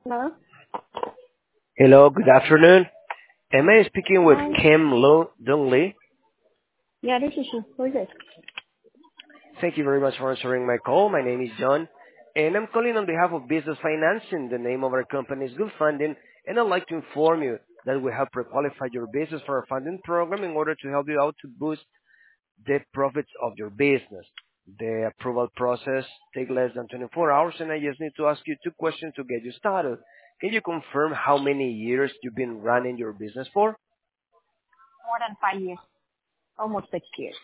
Hello? Hello, good afternoon. Am I speaking with Hi. Kim Lo Dong Lee? Yeah, this is she. Who is it? Thank you very much for answering my call. My name is John, and I'm calling on behalf of Business Financing. The name of our company is Good Funding, and I'd like to inform you that we have pre-qualified your business for our funding program in order to help you out to boost the profits of your business. The approval process takes less than 24 hours, and I just need to ask you two questions to get you started. Can you confirm how many years you've been running your business for? More than 5 years. Almost 6 years.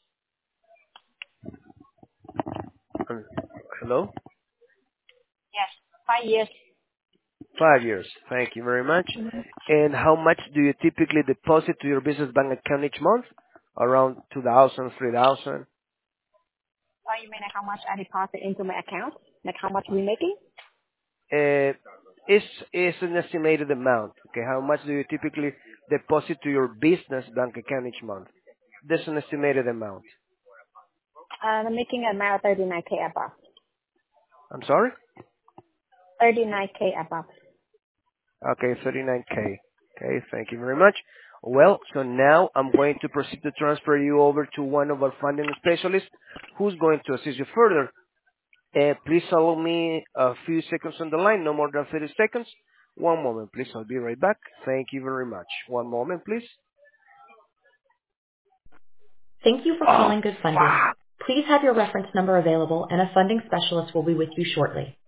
Uh, Hello? Yes. 5 years. 5 years. Thank you very much. Mm-hmm. And how much do you typically deposit to your business bank account each month? Around 2,000, 3,000. Oh, you mean like how much I deposit into my account? Like how much we making? Is an estimated amount. Okay, how much do you typically deposit to your business bank account each month? That's an estimated amount. I'm making about 39K above. I'm sorry? 39K above. Okay, 39K. Okay, thank you very much. Well, so now I'm going to proceed to transfer you over to one of our funding specialists who's going to assist you further. Please allow me a few seconds on the line, no more than 30 seconds. One moment, please. I'll be right back. Thank you very much. One moment, please. Thank you for Oh, calling Good Funding. fuck. Please have your reference number available and a funding specialist will be with you shortly.